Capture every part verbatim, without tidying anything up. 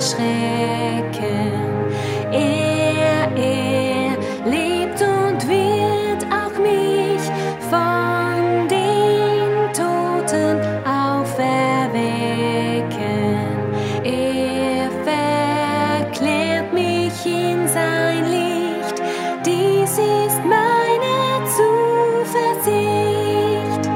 erschrecken. Er, er lebt und wird auch mich von den Toten auferwecken. Er verklärt mich in sein Licht, dies ist meine Zuversicht.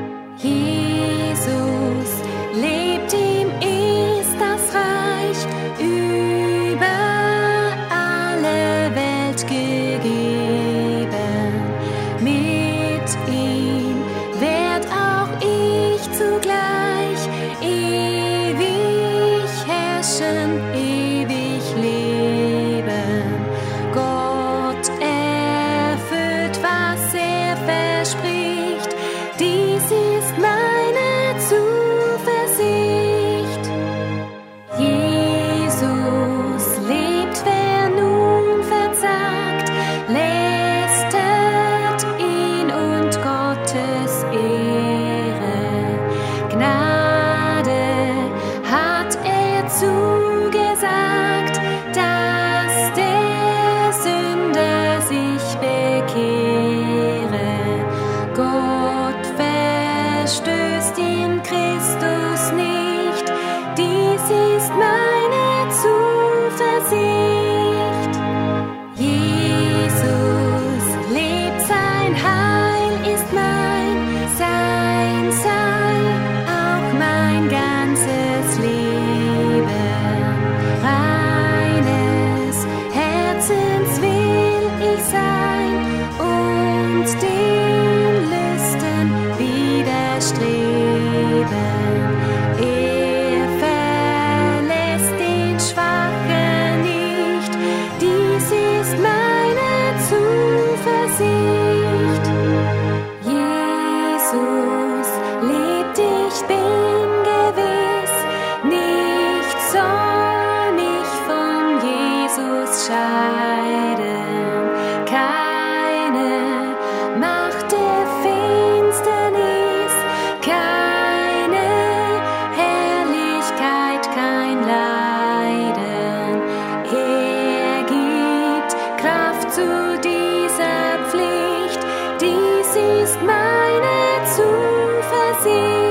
Jesus lebt, ihm ist das Reich über alle Welt gegeben. Mit ihm werd auch ich zugleich ewig herrschen, ewig leben. Gott erfüllt, was er verspricht, dies ist meine Zuversicht. Jesus lebt, wer nun versagt, lästert ihn und Gottes Ehre. Gnade hat er zugesagt, dass der Sünder sich bekehre. Gott verstößt in Christus nicht, dies ist meine Zuversicht. Jesus lebt, sein Heil ist mein, sein sei auch mein ganzes Leben. Reines Herzens will ich sein und den Lüsten widerstreben. Er verlässt den Schwachen nicht, dies ist meine Zuversicht. Jesus lebt, ich bin gewiss, nichts soll mich von Jesus scheiden. Keine Macht der Finsternis, keine Herrlichkeit, kein Leiden. Er gibt Kraft zu dieser Pflicht, dies ist meine Zuversicht.